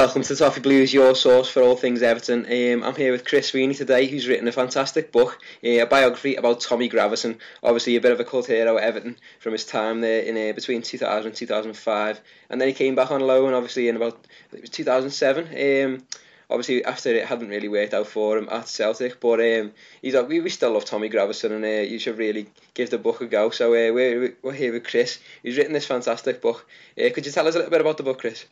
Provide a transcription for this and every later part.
Welcome to Toffee Blues, your source for all things Everton. I'm here with Chris Sweeney today, who's written a fantastic book, a biography about Tommy Gravesen, obviously a bit of a cult hero at Everton from his time there in between 2000 and 2005, and then he came back on loan, obviously in about, I think it was 2007. Obviously after it hadn't really worked out for him at Celtic, but we still love Tommy Gravesen, and you should really give the book a go. So we're here with Chris, who's written this fantastic book. Could you tell us a little bit about the book, Chris?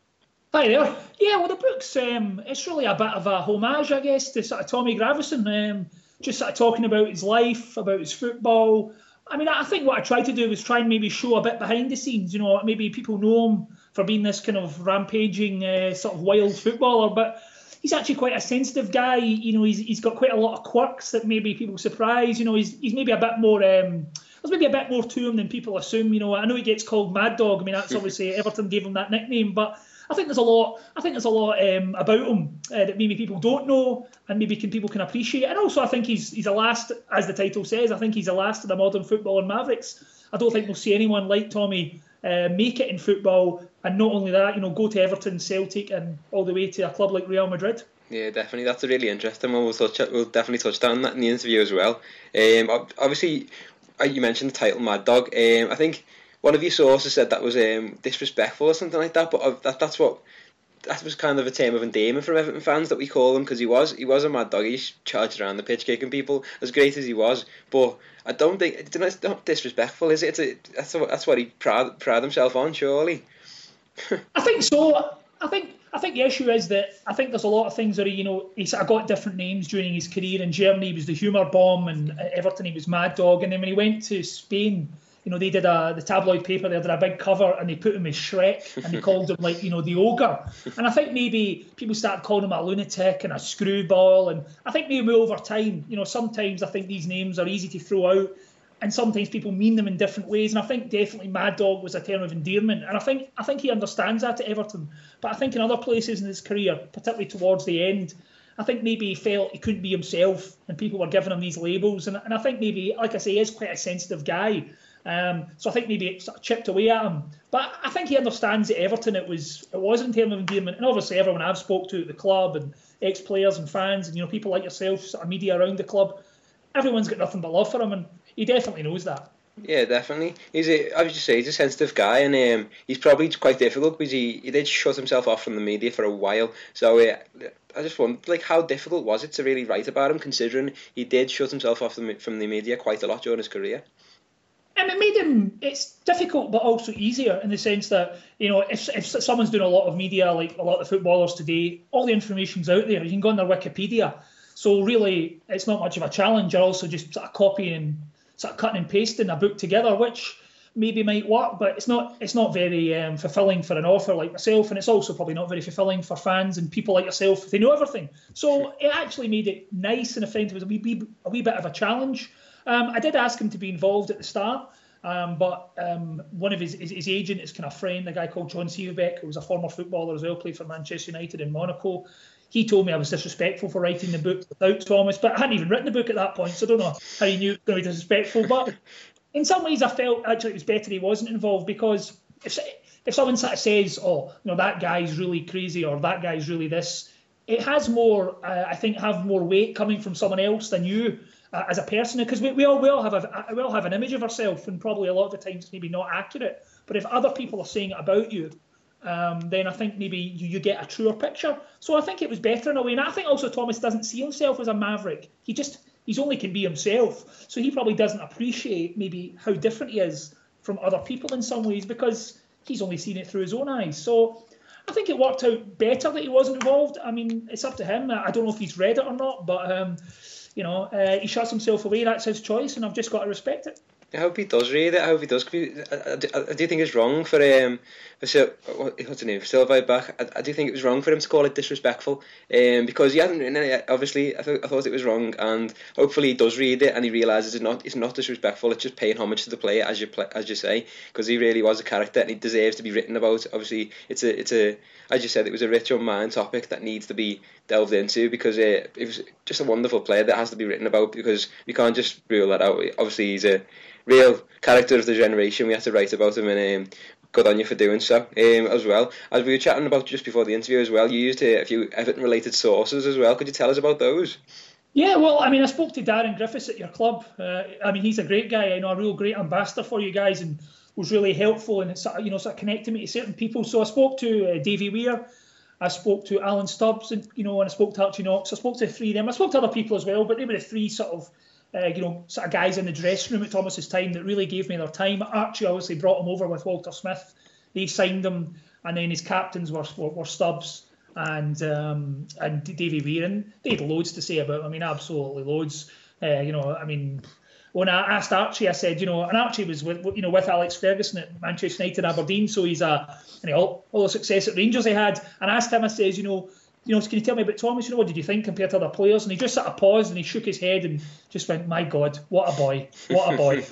Hi there. Yeah, well, the book's it's really a bit of a homage, I guess, to sort of Tommy Gravesen. Just sort of talking about his life, about his football. I mean, I think what I tried to do was try and maybe show a bit behind the scenes. You know, maybe people know him for being this kind of rampaging, sort of wild footballer, but he's actually quite a sensitive guy. You know, he's got quite a lot of quirks that maybe people surprise. You know, he's maybe a bit more. There's maybe a bit more to him than people assume. You know, I know he gets called Mad Dog. I mean, that's obviously Everton gave him that nickname, but I think there's a lot. I think there's a lot about him that maybe people don't know, and maybe people can appreciate. And also, I think he's a last, as the title says. I think he's the last of the modern football and Mavericks. I don't think we'll see anyone like Tommy make it in football, and not only that, you know, go to Everton, Celtic, and all the way to a club like Real Madrid. Yeah, definitely. That's a really interesting one. We'll definitely touch on that in the interview as well. Obviously, you mentioned the title Mad Dog. I think one of your sources said that was disrespectful or something like that, but that was kind of a term of endearment for Everton fans that we call him, because he was a mad dog. He charged around the pitch kicking people, as great as he was. But I don't think it's not disrespectful, is it? That's what he pride himself on, surely. I think so. I think the issue is that I think there's a lot of things where he sort of got different names during his career. In Germany, he was the humour bomb, and at Everton, he was Mad Dog. And then when he went to Spain, you know, they did the tabloid paper, they did a big cover, and they put him as Shrek, and they called him, like, you know, the ogre. And I think maybe people started calling him a lunatic and a screwball, and I think maybe over time, you know, sometimes I think these names are easy to throw out, and sometimes people mean them in different ways, and I think definitely Mad Dog was a term of endearment, and I think he understands that at Everton. But I think in other places in his career, particularly towards the end, I think maybe he felt he couldn't be himself, and people were giving him these labels, and I think maybe, like I say, he is quite a sensitive guy. So I think maybe it sort of chipped away at him. But I think he understands at Everton it was in terms of endearment. And obviously everyone I've spoke to at the club, and ex-players and fans, and, you know, people like yourself, sort of media around the club, everyone's got nothing but love for him, and he definitely knows that. Yeah, definitely. He's a sensitive guy, and he's probably quite difficult because he did shut himself off from the media for a while. So I just wonder, like, how difficult was it to really write about him, considering he did shut himself off from the media quite a lot during his career? And it made him, it's difficult but also easier in the sense that, you know, if someone's doing a lot of media, like a lot of footballers today, all the information's out there. You can go on their Wikipedia. So really, it's not much of a challenge. You're also just sort of copying and sort of cutting and pasting a book together, which maybe might work, but it's not very fulfilling for an author like myself, and it's also probably not very fulfilling for fans and people like yourself if they know everything. So it actually made it nice, and I find it was a wee bit of a challenge. I did ask him to be involved at the start, but one of his agent, his kind of friend, a guy called John Siebeck, who was a former footballer as well, played for Manchester United and Monaco. He told me I was disrespectful for writing the book without Thomas, but I hadn't even written the book at that point, so I don't know how he knew it was going to be disrespectful. But in some ways, I felt actually it was better he wasn't involved, because if someone sort of says, "Oh, you know, that guy's really crazy," or "that guy's really this," it has more, I think, have more weight coming from someone else than you. As a person, because we all have an image of ourselves, and probably a lot of the times maybe not accurate. But if other people are saying it about you, then I think maybe you get a truer picture. So I think it was better in a way. And I think also Thomas doesn't see himself as a maverick. He's only can be himself. So he probably doesn't appreciate maybe how different he is from other people in some ways, because he's only seen it through his own eyes. So I think it worked out better that he wasn't involved. I mean, it's up to him. I don't know if he's read it or not, but you know, he shuts himself away. That's his choice, and I've just got to respect it. I hope he does read it. I hope he does. I do think it's wrong for what's his name, Silverback. I do think it was wrong for him to call it disrespectful, because he hasn't written it yet. Obviously, I thought it was wrong, and hopefully he does read it and he realises it's not disrespectful. It's just paying homage to the player, as you say, because he really was a character and he deserves to be written about. Obviously, it's a as you said, it was a rich unmined topic that needs to be delved into, because it was just a wonderful player that has to be written about, because we can't just rule that out. Obviously, he's a real character of the generation. We have to write about him, and good on you for doing so as well. As we were chatting about just before the interview as well, you used a few Everton-related sources as well. Could you tell us about those? Yeah, well, I mean, I spoke to Darren Griffiths at your club. I mean, he's a great guy. I know, a real great ambassador for you guys, and was really helpful and sort of connected me to certain people. So I spoke to Davy Weir, I spoke to Alan Stubbs, and I spoke to Archie Knox. I spoke to three of them. I spoke to other people as well, but they were the three sort of guys in the dressing room at Thomas's time that really gave me their time. Archie obviously brought him over with Walter Smith. They signed him, and then his captains were Stubbs and Davy Weir, and they had loads to say about him. I mean, absolutely loads. When I asked Archie, I said, and Archie was with Alex Ferguson at Manchester United, Aberdeen, so he's all the success at Rangers he had. And I asked him, I says, can you tell me about Thomas? What did you think compared to other players? And he just sort of paused and he shook his head and just went, "My God, what a boy, what a boy."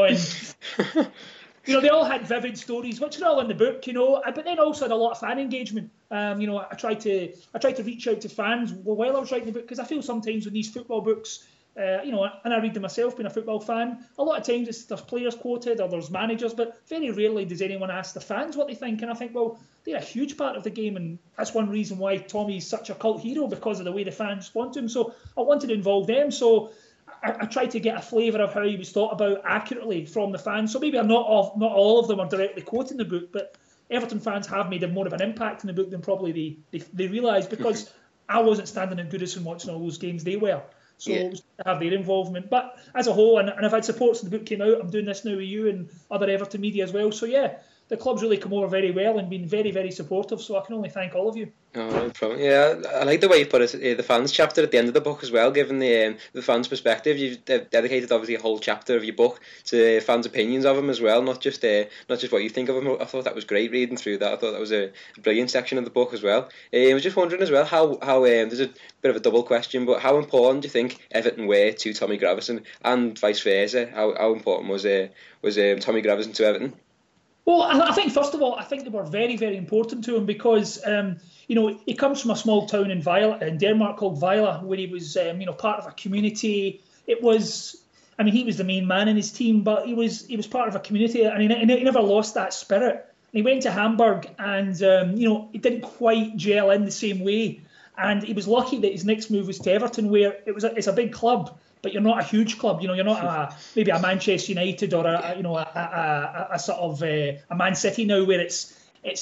They all had vivid stories, which are all in the book, but then also had a lot of fan engagement. I tried to reach out to fans while I was writing the book, because I feel sometimes with these football books, and I read them myself, being a football fan, a lot of times there's players quoted or there's managers, but very rarely does anyone ask the fans what they think. And I think, well, they're a huge part of the game, and that's one reason why Tommy's such a cult hero, because of the way the fans respond to him. So I wanted to involve them. So I tried to get a flavour of how he was thought about accurately from the fans. So maybe not all of them are directly quoting the book, but Everton fans have made more of an impact in the book than probably they realise, because I wasn't standing at Goodison watching all those games they were. So it was to have their involvement. But as a whole, and I've had support since the book came out, I'm doing this now with you and other Everton media as well. So yeah, the club's really come over very well and been very, very supportive. So I can only thank all of you. Oh, no problem. Yeah, I like the way you put it, the fans chapter at the end of the book as well, given the fans' perspective. You've dedicated obviously a whole chapter of your book to fans' opinions of him as well, not just what you think of him. I thought that was great reading through that. I thought that was a brilliant section of the book as well. I was just wondering as well how there's a bit of a double question, but how important do you think Everton were to Tommy Gravesen, and vice versa? How important was Tommy Gravesen to Everton? Well, I think, first of all, I think they were very, very important to him, because, he comes from a small town in Denmark called Vejle, where he was, part of a community. He was the main man in his team, but he was part of a community, and he never lost that spirit. And he went to Hamburg, and, it didn't quite gel in the same way. And he was lucky that his next move was to Everton, where it's a big club, but you're not a huge club. You're not maybe a Manchester United or a sort of a Man City now, where it's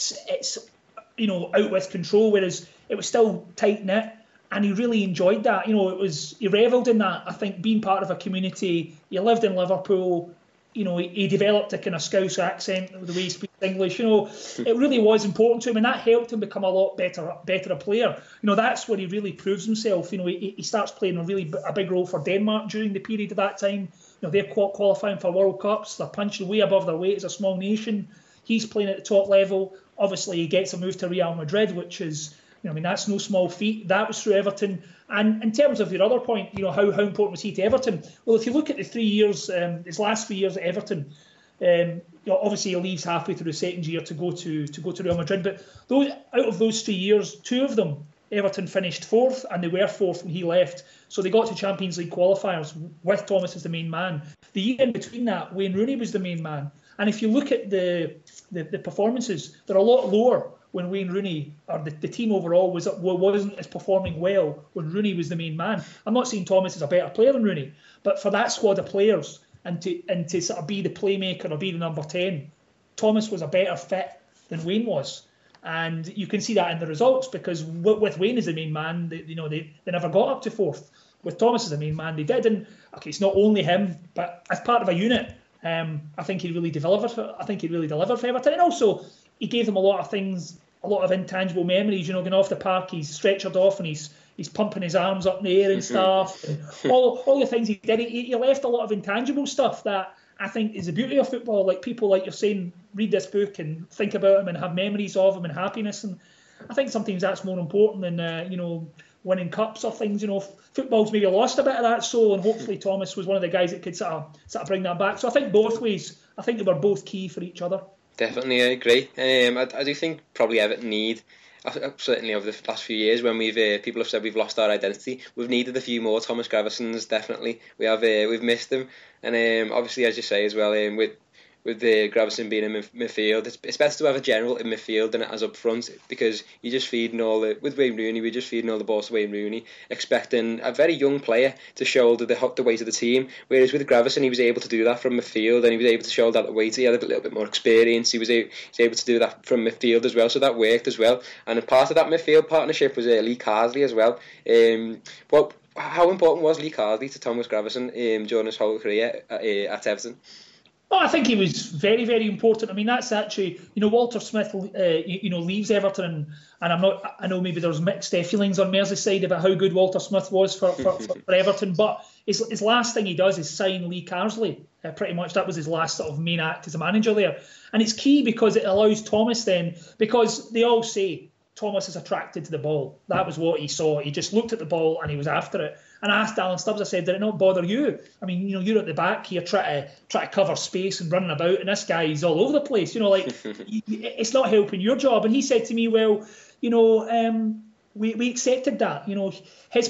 out with control. Whereas it was still tight knit, and he really enjoyed that. He revelled in that. I think, being part of a community. He lived in Liverpool. He developed a kind of Scouse accent with the way he speaks English. It really was important to him, and that helped him become a lot better a player. That's where he really proves himself. He starts playing a big role for Denmark during the period of that time. They're qualifying for World Cups. They're punching way above their weight as a small nation. He's playing at the top level. Obviously, he gets a move to Real Madrid, which is, that's no small feat. That was through Everton. And in terms of your other point, how important was he to Everton? Well, if you look at the 3 years, his last 3 years at Everton, obviously he leaves halfway through the second year to go to Real Madrid. But out of those 3 years, 2 of them, Everton finished fourth, and they were fourth when he left. So they got to Champions League qualifiers with Thomas as the main man. The year in between that, Wayne Rooney was the main man. And if you look at the performances, they're a lot lower when Wayne Rooney, or the team overall, wasn't as performing well when Rooney was the main man. I'm not saying Thomas is a better player than Rooney, but for that squad of players and to sort of be the playmaker or be the number 10, Thomas was a better fit than Wayne was. And you can see that in the results, because with Wayne as the main man, they never got up to fourth. With Thomas as the main man, they did. And okay, it's not only him, but as part of a unit, I think he really delivered for Everton. And also, he gave them a lot of things, a lot of intangible memories. Going off the park, he's stretchered off and he's pumping his arms up in the air and stuff. And all the things he did, he left a lot of intangible stuff that I think is the beauty of football. Like, people, like you're saying, read this book and think about him and have memories of him and happiness. And I think sometimes that's more important than winning cups or things. Football's maybe lost a bit of that soul, and hopefully Thomas was one of the guys that could sort of bring that back. So I think both ways. I think they were both key for each other. Definitely, I agree. I do think probably Everton need, certainly over the last few years, when people have said we've lost our identity, we've needed a few more Thomas Gravesens. Definitely, we've missed them, and obviously, as you say as well, with with Gravesen being in midfield. It's better to have a general in midfield than it as up front, because you're just feeding with Wayne Rooney, we're just feeding all the balls to Wayne Rooney, expecting a very young player to shoulder the weight of the team. Whereas with Gravesen, he was able to do that from midfield, and he was able to shoulder the weight. He had a little bit more experience. He was able to do that from midfield as well, so that worked as well. And part of that midfield partnership was Lee Carsley as well. How important was Lee Carsley to Thomas Gravesen during his whole career at Everton? Oh, I think he was very, very important. I mean, that's actually, Walter Smith, leaves Everton, and I know maybe there's mixed feelings on Merseyside about how good Walter Smith was for Everton, but his last thing he does is sign Lee Carsley. Pretty much that was his last sort of main act as a manager there. And it's key because it allows Thomas then, because they all say Thomas is attracted to the ball. That was what he saw. He just looked at the ball and he was after it. And I asked Alan Stubbs, I said, did it not bother you? I mean, you're at the back here trying to cover space and running about, and this guy's all over the place. It's not helping your job. And he said to me, well, we accepted that. His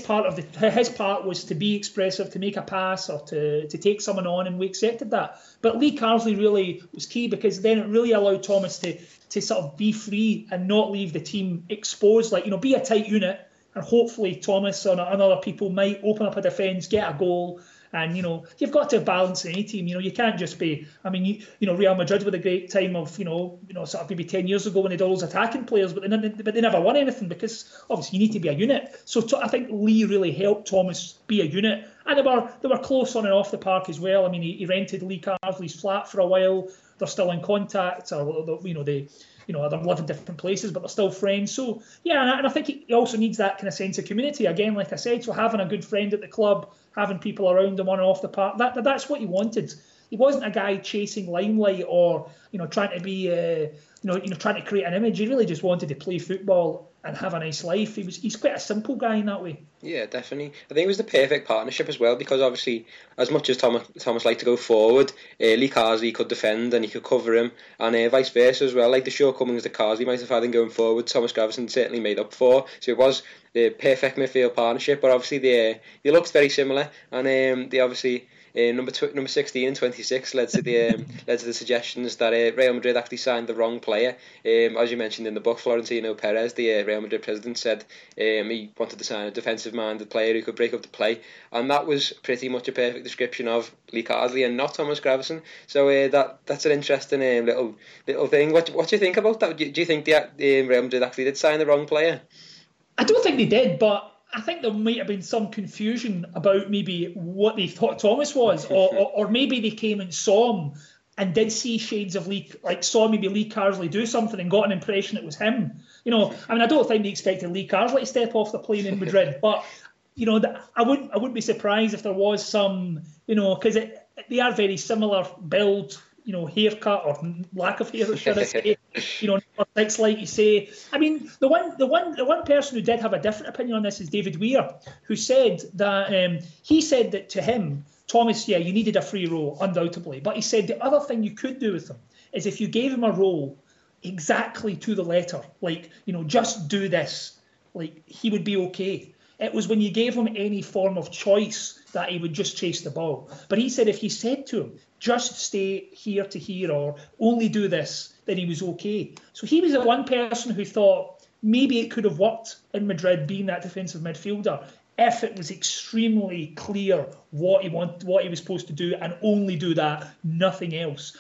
part was to be expressive, to make a pass or to take someone on, and we accepted that. But Lee Carsley really was key, because then it really allowed Thomas to sort of be free and not leave the team exposed. Be a tight unit. And hopefully Thomas and other people might open up a defence, get a goal. And, you've got to balance any team. You can't just be, Real Madrid with a great time of, sort of maybe 10 years ago when they'd all those attacking players, but they never won anything, because obviously you need to be a unit. So I think Lee really helped Thomas be a unit. And they were close on and off the park as well. I mean, he rented Lee Carsley's flat for a while. They're still in contact, or, they're living different places, but they're still friends. So, yeah, and I think he also needs that kind of sense of community. Again, like I said, so having a good friend at the club, having people around him on and off the park, that's what he wanted. He wasn't a guy chasing limelight or, trying to be, trying to create an image. He really just wanted to play football and have a nice life. He's quite a simple guy in that way. Yeah, definitely. I think it was the perfect partnership as well, because obviously, as much as Thomas liked to go forward, Lee Carsley could defend and he could cover him, and vice versa as well. Like the shortcomings that Carsley might have had in going forward, Thomas Gravesen certainly made up for. So it was the perfect midfield partnership. But obviously they looked very similar, and they obviously. Number 16 and 26 led to the suggestions that Real Madrid actually signed the wrong player. As you mentioned in the book, Florentino Perez, the Real Madrid president, said he wanted to sign a defensive-minded player who could break up the play, and that was pretty much a perfect description of Lee Carsley and not Thomas Gravesen. So that's an interesting little thing. What do you think about that? Do you think Real Madrid actually did sign the wrong player? I don't think they did, but I think there might have been some confusion about maybe what they thought Thomas was, or maybe they came and saw him and did see shades of saw maybe Lee Carsley do something and got an impression it was him. I don't think they expected Lee Carsley to step off the plane in Madrid, but I wouldn't be surprised if there was some, because they are very similar build. Haircut or lack of hair, should I say? Number 6, like you say. I mean, the one person who did have a different opinion on this is David Weir, who said that he said that to him, Thomas, you needed a free role, undoubtedly. But he said the other thing you could do with him is if you gave him a role exactly to the letter, just do this, he would be okay. It was when you gave him any form of choice that he would just chase the ball. But he said if you said to him, just stay here to here or only do this, then he was okay. So he was the one person who thought maybe it could have worked in Madrid being that defensive midfielder if it was extremely clear what he was supposed to do and only do that, nothing else.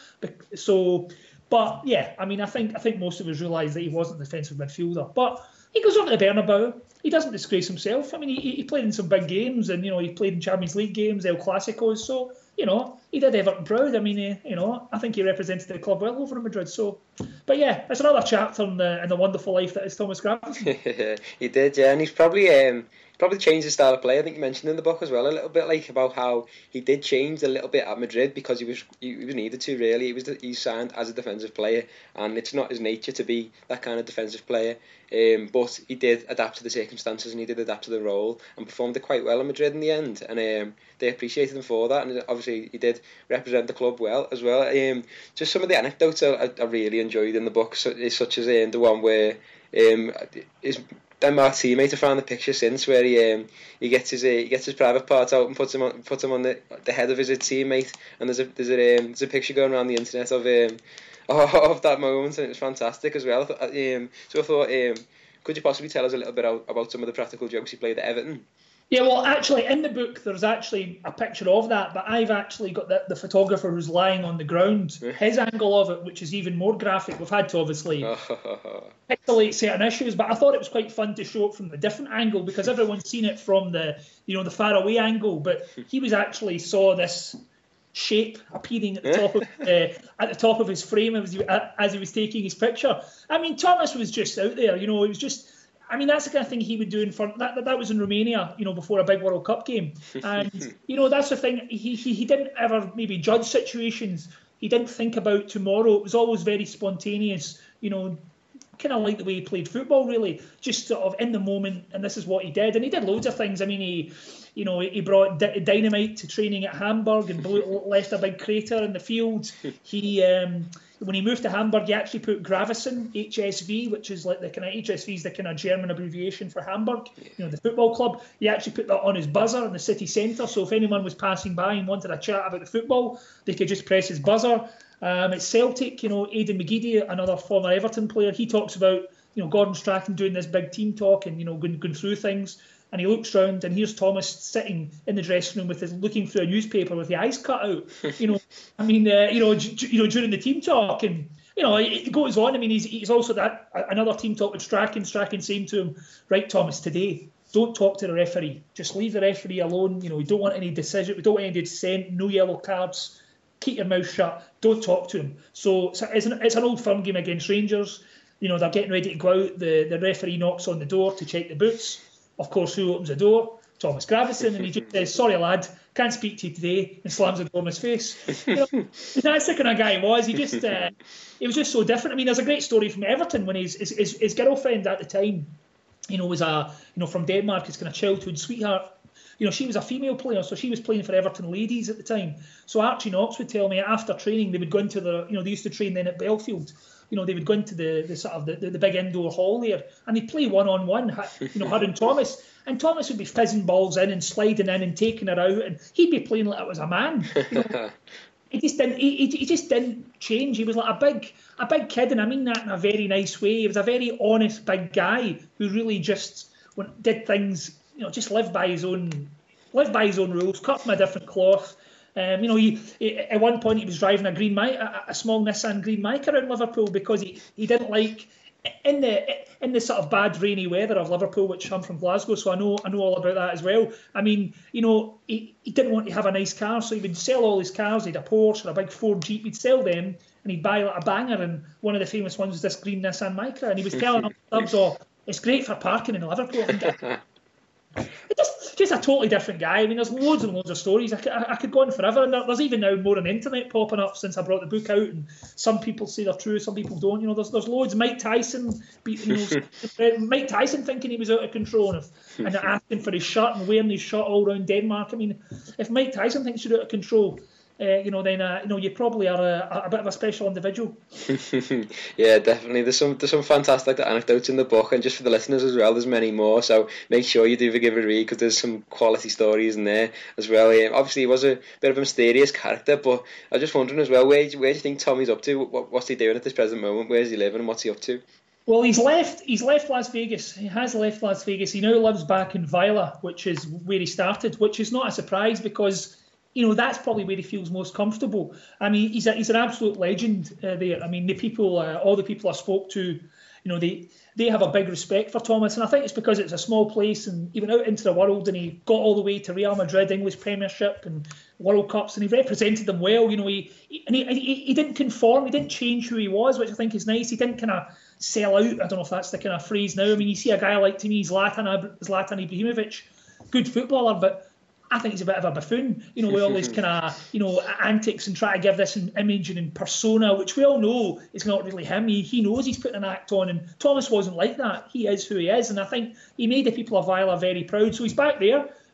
But yeah, I mean, I think most of us realised that he wasn't a defensive midfielder. But he goes over to Bernabeu. He doesn't disgrace himself. I mean, he played in some big games, and he played in Champions League games, El Clásicos. So he did Everton proud. I mean, I think he represented the club well over in Madrid. So, but yeah, it's another chapter in the wonderful life that is Thomas Gravesen. He did, yeah, and he's probably changed his style of play. I think you mentioned in the book as well a little bit about how he did change a little bit at Madrid because he was needed to, really. He signed as a defensive player, and it's not his nature to be that kind of defensive player. But he did adapt to the circumstances and he did adapt to the role and performed it quite well in Madrid in the end. And they appreciated him for that. And obviously he did represent the club well as well. Just some of the anecdotes I really enjoyed in the book, such as the one where Denmark teammate, I found the picture since where he gets his private parts out and puts him on the head of his teammate, and there's a picture going around the internet of that moment, and it was fantastic as well. So I thought, could you possibly tell us a little bit about some of the practical jokes he played at Everton? Yeah, well, actually, in the book, there's actually a picture of that, but I've actually got the photographer who's lying on the ground, his angle of it, which is even more graphic. We've had to obviously pixelate certain issues, but I thought it was quite fun to show it from a different angle because everyone's seen it from the far away angle, but he was actually saw this shape appearing at the top of his frame as he was taking his picture. I mean, Thomas was just out there, it was just. I mean, that's the kind of thing he would do in front. That was in Romania, before a big World Cup game, and that's the thing. He didn't ever maybe judge situations. He didn't think about tomorrow. It was always very spontaneous. Kind of like the way he played football, really, just sort of in the moment. And this is what he did. And he did loads of things. I mean, he brought dynamite to training at Hamburg and left a big crater in the field. When he moved to Hamburg, he actually put Gravesen, HSV, which is like the kind of HSV is the kind of German abbreviation for Hamburg, the football club. He actually put that on his buzzer in the city centre. So if anyone was passing by and wanted a chat about the football, they could just press his buzzer. At Celtic, Aidan McGeady, another former Everton player, he talks about, Gordon Strachan doing this big team talk and, going through things. And he looks round and here's Thomas sitting in the dressing room looking through a newspaper with the eyes cut out. During the team talk, and it goes on. I mean, he's also another team talk with Strachan. Strachan saying to him, "Right, Thomas, today don't talk to the referee. Just leave the referee alone. We don't want any decision. We don't want any dissent. No yellow cards. Keep your mouth shut. Don't talk to him." So it's an old firm game against Rangers. They're getting ready to go out. The referee knocks on the door to check the boots. Of course, who opens the door? Thomas Gravesen, and he just says, "Sorry, lad, can't speak to you today," and slams the door in his face. That's the kind of guy he was. He was just so different. I mean, there's a great story from Everton when his girlfriend at the time, was from Denmark, his kind of childhood sweetheart. She was a female player, so she was playing for Everton ladies at the time. So Archie Knox would tell me after training they would go into they used to train then at Belfield. They would go into the sort of the big indoor hall there, and they'd play one-on-one, her and Thomas. And Thomas would be fizzing balls in and sliding in and taking her out, and he'd be playing like it was a man. He just didn't change. He was like a big kid, and I mean that in a very nice way. He was a very honest big guy who really just did things, just lived by his own rules, cut from a different cloth. He at one point he was driving a small Nissan Green Mica around Liverpool because he didn't like in the sort of bad rainy weather of Liverpool, which I'm from Glasgow, so I know all about that as well. I mean, he didn't want to have a nice car, so he would sell all his cars. He had a Porsche or a big Ford Jeep. He'd sell them and he'd buy like a banger, and one of the famous ones was this green Nissan Micra, and he was telling them clubs, "Oh, it's great for parking in Liverpool." Just a totally different guy. I mean, there's loads and loads of stories. I could go on forever, and there's even now more on the internet popping up since I brought the book out, and some people say they're true, some people don't. There's loads. Mike Tyson thinking he was out of control and asking for his shirt and wearing his shirt all around Denmark. I mean, if Mike Tyson thinks you're out of control, then you probably are a bit of a special individual. Yeah, definitely. There's some fantastic anecdotes in the book, and just for the listeners as well, there's many more. So make sure you do give it a read because there's some quality stories in there as well. Obviously, he was a bit of a mysterious character, but I was just wondering as well, where do you think Tommy's up to? What's he doing at this present moment? Where's he living, and what's he up to? Well, he's left Las Vegas. He has left Las Vegas. He now lives back in Vila, which is where he started, which is not a surprise because that's probably where he feels most comfortable. I mean, he's an absolute legend there. I mean, all the people I spoke to, they have a big respect for Thomas, and I think it's because it's a small place, and he went out into the world, and he got all the way to Real Madrid, English Premiership, and World Cups, and he represented them well. He didn't conform, he didn't change who he was, which I think is nice. He didn't kind of sell out. I don't know if that's the kind of phrase now. I mean, you see a guy like, to me, Zlatan Ibrahimovic, good footballer, but I think he's a bit of a buffoon, with all his kind of, antics and try to give this image and persona, which we all know is not really him. He knows he's putting an act on, and Thomas wasn't like that. He is who he is, and I think he made the people of Vila very proud. So he's back there.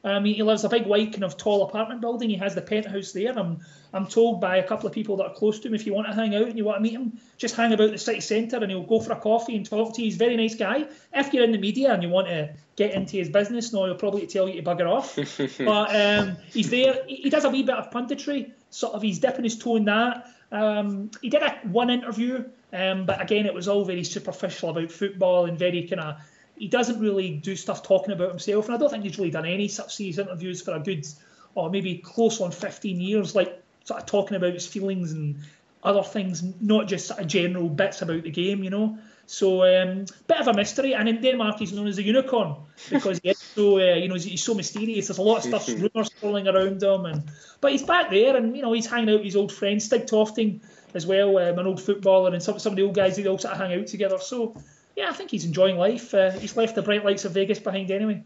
He lives a big white kind of tall apartment building. He has the penthouse there. I'm told by a couple of people that are close to him, if you want to hang out and you want to meet him, just hang about the city centre and he'll go for a coffee and talk to you. He's a very nice guy. If you're in the media and you want to get into his business, no, he'll probably tell you to bugger off. But he's there. He does a wee bit of punditry, sort of. He's dipping his toe in that. He did one interview, but again, it was all very superficial about football and very kind of. He doesn't really do stuff talking about himself, and I don't think he's really done any such series interviews for a good, or maybe close on 15 years, like sort of talking about his feelings and other things, not just sort of general bits about the game, you know. So bit of a mystery, and in Denmark he's known as a unicorn because he's so he's so mysterious. There's a lot of stuff, rumours swirling around him, but he's back there, and he's hanging out with his old friend Stig Tofting as well, an old footballer, and some of the old guys, they all sort of hang out together. So. Yeah, I think he's enjoying life. He's left the bright lights of Vegas behind anyway.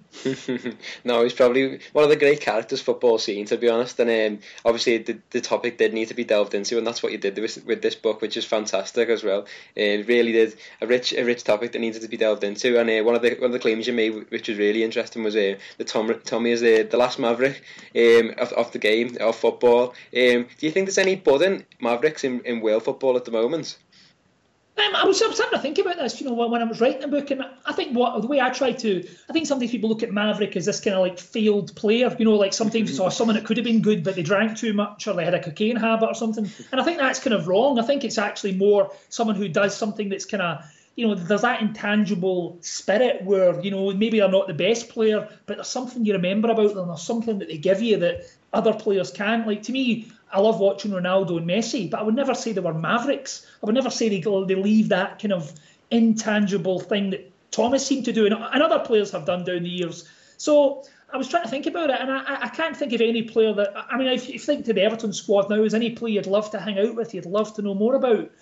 No, he's probably one of the great characters football scene, to be honest. And obviously the topic did need to be delved into, and that's what you did with this book, which is fantastic as well. It really did a rich topic that needed to be delved into. And one of the claims you made, which was really interesting, was that Tommy is the last Maverick of the game of football. Do you think there's any budding Mavericks in world football at the moment? I was starting to think about this, when I was writing the book, and I think the way I think sometimes people look at Maverick as this kind of like failed player, like sometimes you saw someone that could have been good, but they drank too much or they had a cocaine habit or something. And I think that's kind of wrong. I think it's actually more someone who does something that's kind of, there's that intangible spirit where, maybe they're not the best player, but there's something you remember about them. There's something that they give you that other players can't. Like, to me, I love watching Ronaldo and Messi, but I would never say they were Mavericks. I would never say they leave that kind of intangible thing that Thomas seemed to do and other players have done down the years. So I was trying to think about it, and I can't think of any player that... I mean, if you think to the Everton squad now, is any player you'd love to hang out with, you'd love to know more about?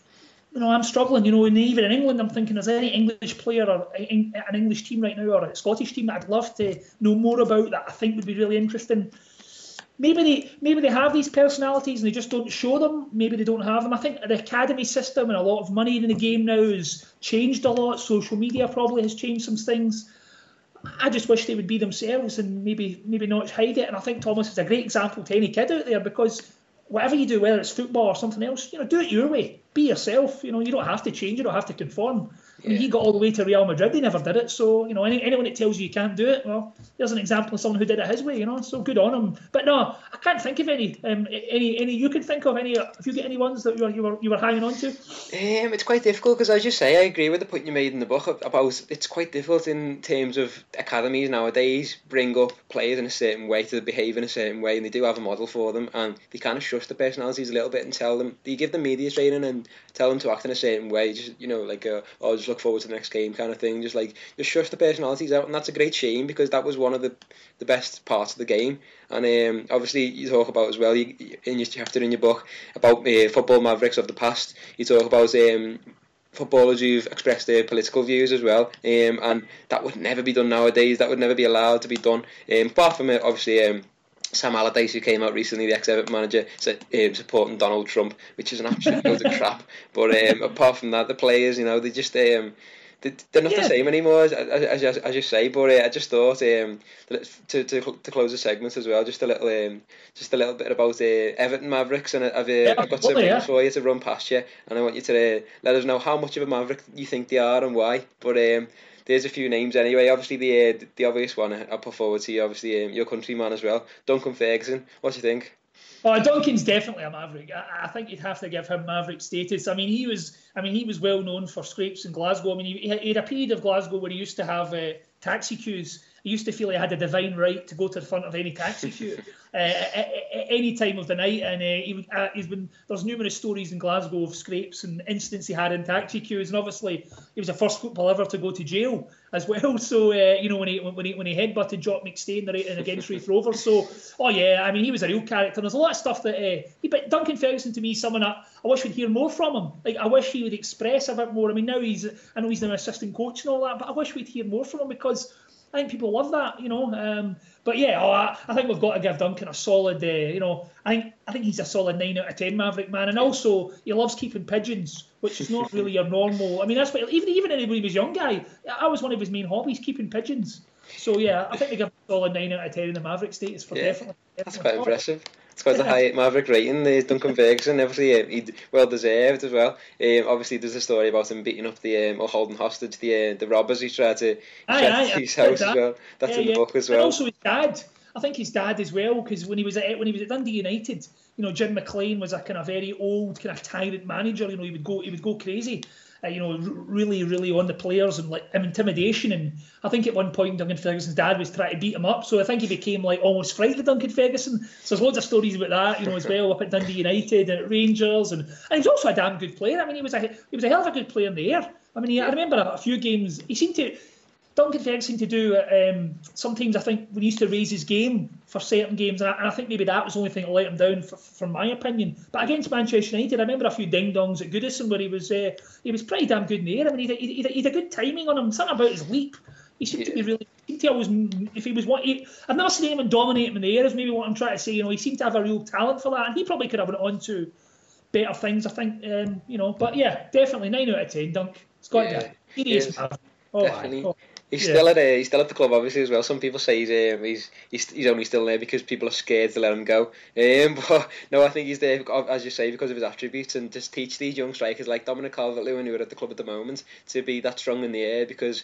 I'm struggling, and even in England, I'm thinking, is there any English player or an English team right now or a Scottish team that I'd love to know more about that I think would be really interesting? Maybe they have these personalities and they just don't show them. Maybe they don't have them. I think the academy system and a lot of money in the game now has changed a lot. Social media probably has changed some things. I just wish they would be themselves and maybe not hide it. And I think Thomas is a great example to any kid out there, because whatever you do, whether it's football or something else, do it your way. Be yourself. You don't have to change. You don't have to conform. I mean, he got all the way to Real Madrid. He never did it. So, anyone that tells you you can't do it, well, there's an example of someone who did it his way, So good on him. But no, I can't think of any. Any you can think of any? If you get any ones that you were hanging on to? It's quite difficult because, as you say, I agree with the point you made in the book about it's quite difficult in terms of academies nowadays bring up players in a certain way to behave in a certain way, and they do have a model for them, and they kind of shush the personalities a little bit and tell them. Do you give them media training and tell them to act in a certain way? Just just look forward to the next game kind of thing. Just shush the personalities out, and that's a great shame because that was one of the best parts of the game. And obviously you talk about as well in your chapter in your book about football mavericks of the past. You talk about footballers who've expressed their political views as well, and that would never be done nowadays. That would never be allowed to be done. Apart from it, obviously. Sam Allardyce, who came out recently, the ex-Everton manager, supporting Donald Trump, which is an absolute load of crap. But apart from that, the players, they just they're not the same anymore, as you say. But I just thought to close the segment as well, just a little bit about Everton Mavericks, and I've got some names for you to run past you, and I want you to let us know how much of a Maverick you think they are and why. But there's a few names anyway. Obviously, the obvious one I'll put forward to you, obviously, your countryman as well, Duncan Ferguson. What do you think? Oh, Duncan's definitely a Maverick. I think you'd have to give him Maverick status. I mean, he was well known for scrapes in Glasgow. I mean, he had a period of Glasgow where he used to have taxi queues. He used to feel he had a divine right to go to the front of any taxi queue any time of the night. And there's numerous stories in Glasgow of scrapes and incidents he had in taxi queues. And obviously, he was the first footballer ever to go to jail as well. So when he headbutted Jock McStay against Raith Rovers. So I mean, he was a real character. And there's a lot of stuff that but Duncan Ferguson, to me, is someone I wish we'd hear more from him. Like, I wish he would express a bit more. I mean, now I know he's an assistant coach and all that, but I wish we'd hear more from him because I think people love that, But I think we've got to give Duncan a solid, I think he's a solid 9 out of 10 Maverick, man. And also, he loves keeping pigeons, which is not really your normal. I mean, that's what even when he was a young guy, that was one of his main hobbies, keeping pigeons. So I think they give solid 9 out of 10 in the Maverick status for definitely. That's quite impressive. It's quite a high Maverick rating. Duncan Ferguson, obviously, he well deserved as well. Obviously, there's a story about him beating up or holding hostage the robbers he tried to his house as well. That's in the book as well. And also his dad. I think his dad as well, because when he was at Dundee United, Jim McLean was a kind of very old kind of tyrant manager. He would go crazy. Really, really on the players and like intimidation. And I think at one point Duncan Ferguson's dad was trying to beat him up. So I think he became like almost frightened of Duncan Ferguson. So there's loads of stories about that, as well, up at Dundee United and at Rangers. And he was also a damn good player. I mean, he was a hell of a good player in the air. I mean, I remember a few games. Duncan Ferguson seemed to do sometimes. I think when he used to raise his game for certain games, and I think maybe that was the only thing that let him down, from my opinion. But against Manchester United, I remember a few ding-dongs at Goodison where he was pretty damn good in the air. I mean, he had a good timing on him. Something about his leap. He seemed to be really. If he was I've never seen anyone dominate him in the air. Is maybe what I'm trying to say. He seemed to have a real talent for that, and he probably could have went on to better things. I think. But yeah, definitely 9 out of 10. Dunk. It's got to be. Definitely. He's still at the club, obviously, as well. Some people say he's only still there because people are scared to let him go. But no, I think he's there, as you say, because of his attributes, and just teach these young strikers like Dominic Calvert-Lewin, who are at the club at the moment, to be that strong in the air. Because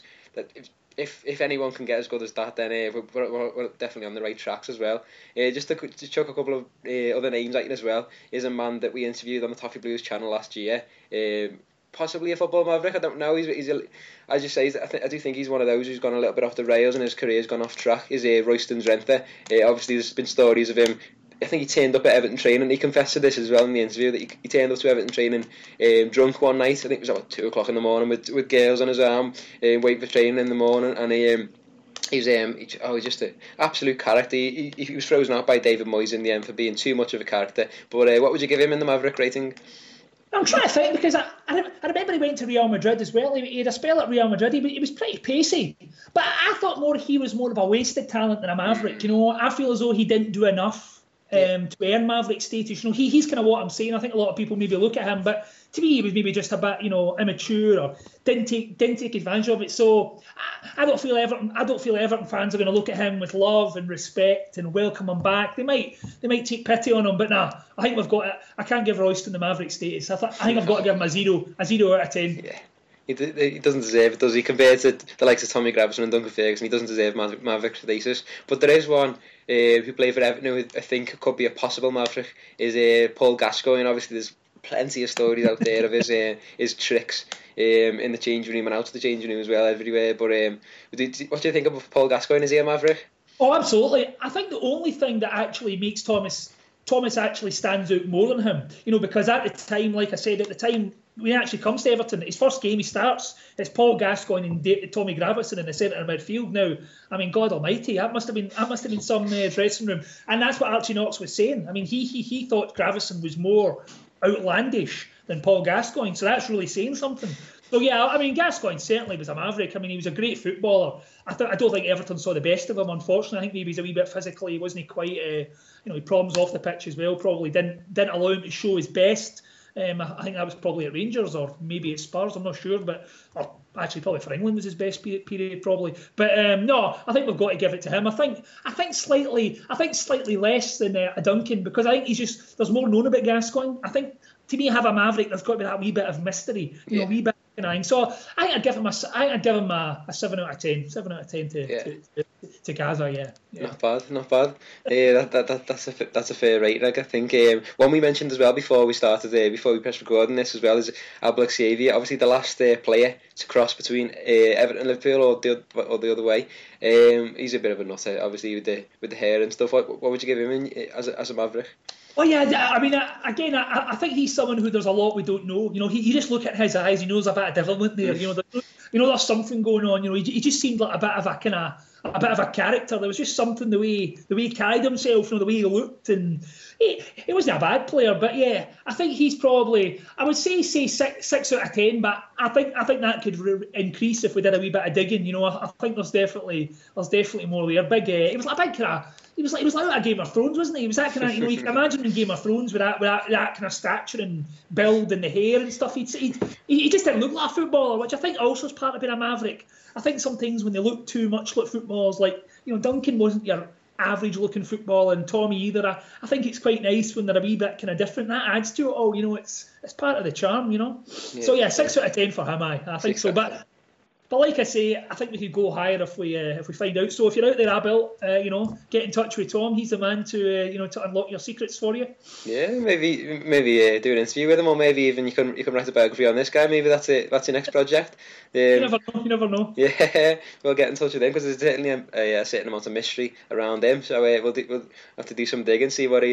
if anyone can get as good as that, then we're definitely on the right tracks as well. Just to chuck a couple of other names at you as well, is a man that we interviewed on the Toffee Blues channel last year. Possibly a football maverick, I don't know. He's as you say, I do think he's one of those who's gone a little bit off the rails and his career's gone off track. Is Royston Drenthe. Obviously, there's been stories of him. I think he turned up at Everton training. He confessed to this as well in the interview that he turned up to Everton training drunk one night. I think it was about 2 o'clock in the morning with girls on his arm, waiting for training in the morning, and he's just an absolute character. He was frozen out by David Moyes in the end for being too much of a character. But what would you give him in the Maverick rating? I'm trying to think, because I remember he went to Real Madrid as well. He had a spell at Real Madrid. He was pretty pacey, but I thought he was more of a wasted talent than a Maverick. I feel as though he didn't do enough to earn Maverick status. He's kind of what I'm saying. I think a lot of people maybe look at him, but to me, he was maybe just a bit, immature, or didn't take advantage of it. So I don't feel Everton fans are going to look at him with love and respect and welcome him back. They might take pity on him, but nah. I think I can't give Royston the Maverick status. I think I've got to give him a 0 out of 10. Yeah. He doesn't deserve it, does he? Compared to the likes of Tommy Gravesen and Duncan Ferguson, he doesn't deserve Maverick status. But there is one who played for Everton who I think could be a possible Maverick, is Paul Gascoigne. Obviously, there's plenty of stories out there of his tricks in the changing room and out of the changing room as well, everywhere. But what do you think of Paul Gascoigne? Is he a Maverick? Oh, absolutely. I think the only thing that actually makes Thomas actually stands out more than him, because at the time, like I said, when he actually comes to Everton, his first game he starts, it's Paul Gascoigne and Tommy Gravesen in the centre of midfield. Now, I mean, God Almighty, that must have been some dressing room, and that's what Archie Knox was saying. I mean, he thought Gravesen was more outlandish than Paul Gascoigne, so that's really saying something. So yeah, I mean, Gascoigne certainly was a maverick. I mean, he was a great footballer. I don't think Everton saw the best of him, unfortunately. I think maybe he's a wee bit physically, he wasn't quite, he had problems off the pitch as well. Probably didn't allow him to show his best. I think that was probably at Rangers or maybe at Spurs, I'm not sure, but actually probably for England was his best period probably. But no, I think we've got to give it to him. I think slightly less than a Duncan, because I think there's more known about Gascoigne. I think to me, have a maverick, there's got to be that wee bit of mystery, a wee bit. So I think I'd give him a 7 out of 10. 7 out of 10 to Gaza, yeah. Not bad. That's a fair rating. I think one we mentioned as well before we pressed record on this as well is Albert Xavier. Obviously the last player to cross between Everton and Liverpool or the other way. He's a bit of a nutter, obviously with the hair and stuff. What would you give him as a maverick? Oh yeah, I mean, again, I think he's someone who there's a lot we don't know. You just look at his eyes, you know there's a bit of development there. There's something going on. He just seemed like a bit of a character. There was just something the way he carried himself, the way he looked, and he wasn't a bad player. But yeah, I think he's probably, I would say 6 out of 10. But I think that could increase if we did a wee bit of digging. I think there's definitely more there. He was like a big kind of. He was like out of Game of Thrones, wasn't he? He was that kind of, you can imagine in Game of Thrones with that kind of stature and build and the hair and stuff. He just didn't look like a footballer, which I think also is part of being a maverick. I think sometimes when they look too much like football, footballers. Like, Duncan wasn't your average looking footballer, and Tommy either. I think it's quite nice when they're a wee bit kind of different. That adds to it all. It's part of the charm. Yeah, so yeah, 6 out of 10 for him. I think so. But like I say, I think we could go higher if we find out. So if you're out there, Abel, get in touch with Tom. He's the man to unlock your secrets for you. Yeah, maybe do an interview with him, or maybe even you can write a biography on this guy. Maybe that's your next project. You never know. Yeah, we'll get in touch with him because there's certainly a certain amount of mystery around him. So we'll have to do some digging, see what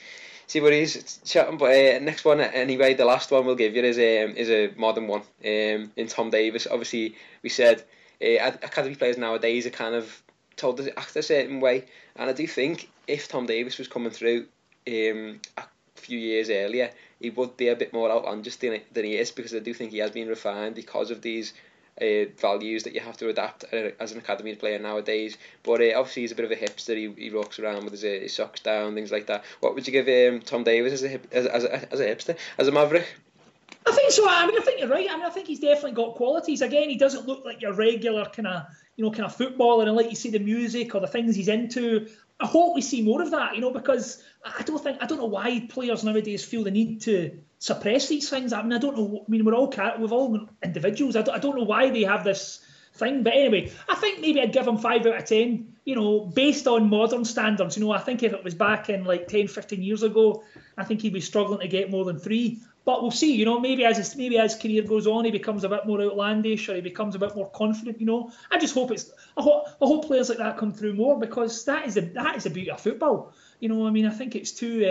he's chatting. But next one, anyway, the last one we'll give you is a modern one. In Tom Davies, obviously, we said academy players nowadays are kind of told to act a certain way, and I do think if Tom Davies was coming through a few years earlier, he would be a bit more outlandish than he is, because I do think he has been refined because of these values that you have to adapt as an academy player nowadays. But obviously he's a bit of a hipster. He walks around with his socks down, things like that. What would you give Tom Davies as a hipster, as a maverick? I think so. I think you're right. I think he's definitely got qualities. Again, he doesn't look like your regular kind of footballer, and like you say, the music or the things he's into. I hope we see more of that, because I don't know why players nowadays feel the need to suppress these things. I don't know. We've all individuals. I don't know why they have this thing. But anyway, I think maybe I'd give him 5 out of 10. Based on modern standards. I think if it was back in like 10, 15 years ago, I think he'd be struggling to get more than 3. But we'll see. Maybe as his career goes on, he becomes a bit more outlandish, or he becomes a bit more confident. I just hope I hope players like that come through more, because that is the beauty of football. I think it's too.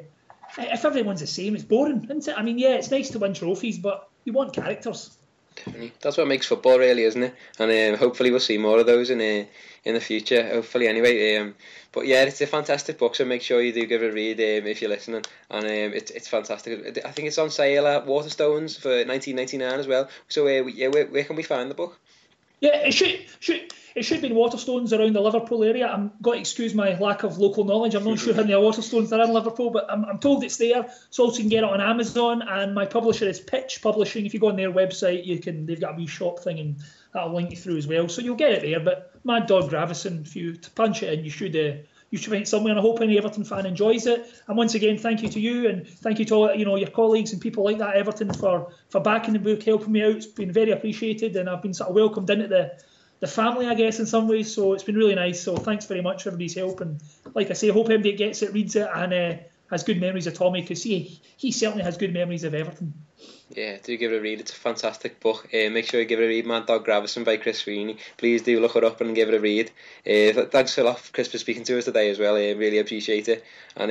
If everyone's the same, it's boring, isn't it? Yeah, it's nice to win trophies, but you want characters. Definitely. That's what makes football, really, isn't it? And hopefully we'll see more of those in the future. Hopefully, anyway. But yeah, it's a fantastic book, so make sure you do give it a read if you're listening. And it's fantastic. I think it's on sale at Waterstones for $19.99 as well. So where can we find the book? Yeah, it should be in Waterstones around the Liverpool area. I'm got to excuse my lack of local knowledge. I'm not sure how many Waterstones there are in Liverpool, but I'm told it's there. So also you can get it on Amazon, and my publisher is Pitch Publishing. If you go on their website, they've got a wee shop thing, and that'll link you through as well. So you'll get it there. But Mad Dog Gravison, if you punch it in, you should find it somewhere. And I hope any Everton fan enjoys it. And once again, thank you to you, and thank you to all your colleagues and people like that at Everton for backing the book, helping me out. It's been very appreciated, and I've been sort of welcomed into the family, I guess, in some ways. So it's been really nice. So thanks very much for everybody's help. And like I say, I hope everybody gets it, reads it, and has good memories of Tommy, because he certainly has good memories of Everton. Yeah, do give it a read. It's a fantastic book. Make sure you give it a read. Mad Dog Gravison by Chris Sweeney. Please do look it up and give it a read. Thanks a lot, Chris, for speaking to us today as well. Really appreciate it.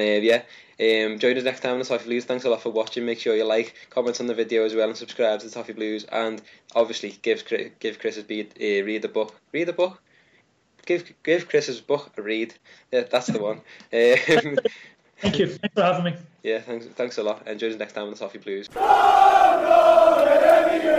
And join us next time on the Toffee Blues. Thanks a lot for watching. Make sure you like, comment on the video as well, and subscribe to the Toffee Blues. And obviously give Chris a read the book. Read the book. Give Chris's book a read. Yeah, that's the one. Thank you. Thanks for having me. Yeah, thanks a lot. And join us next time on the Toffee Blues.